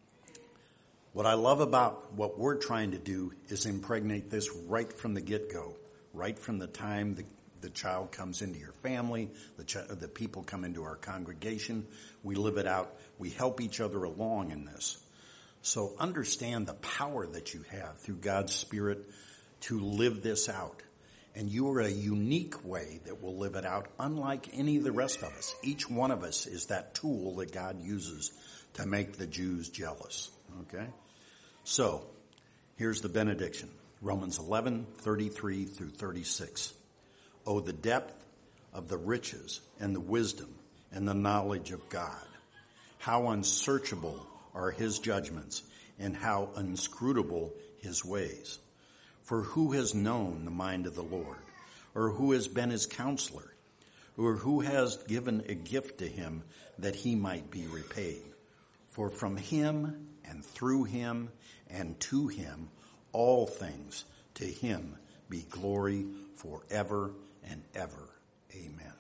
C: What I love about what we're trying to do is impregnate this right from the get-go, right from the time the, the child comes into your family, the, ch- the people come into our congregation. We live it out. We help each other along in this. So understand the power that you have through God's Spirit to live this out. And you are a unique way that will live it out, unlike any of the rest of us. Each one of us is that tool that God uses to make the Jews jealous. Okay? So, here's the benediction. Romans eleven, thirty-three through thirty-six. Oh, the depth of the riches and the wisdom and the knowledge of God. How unsearchable are his judgments and how inscrutable his ways. For who has known the mind of the Lord? or who has been his counselor, or who has given a gift to him that he might be repaid. For from him and through him and to him all things, to him be glory forever and ever. Amen.